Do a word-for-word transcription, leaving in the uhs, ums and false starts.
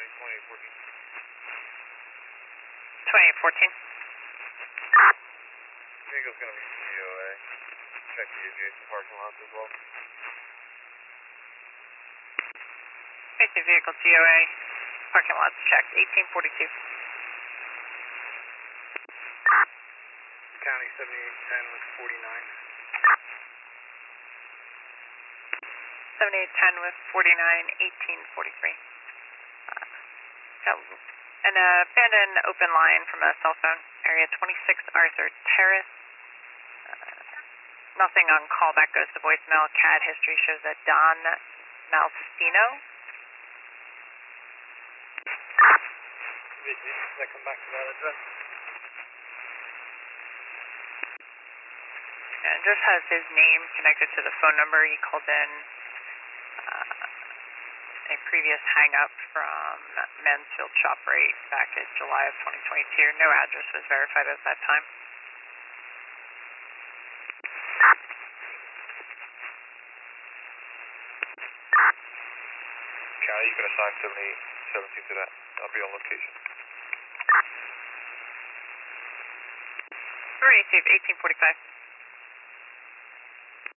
twenty-eight fourteen. twenty-eight fourteen. Vehicle's going to be G O A. Check the adjacent parking lots as well. Basic vehicle G O A. Parking lots checked. eighteen forty-two. County seventy-eight ten with forty-nine. seventy-eight ten with forty-nine, eighteen forty-three. Uh, got an uh, abandoned open line from a cell phone, area twenty-six Arthur Terrace. Uh, nothing on callback goes to voicemail. C A D history shows that Don Malstino. Should I come back to that address? And just has his name connected to the phone number. He called in uh, a previous hang-up from Mansfield ShopRite back in July of twenty twenty-two. No address was verified at that time. County, you can assign seventy-eight seventeen to that. I'll be on location. Receive eighteen forty-five.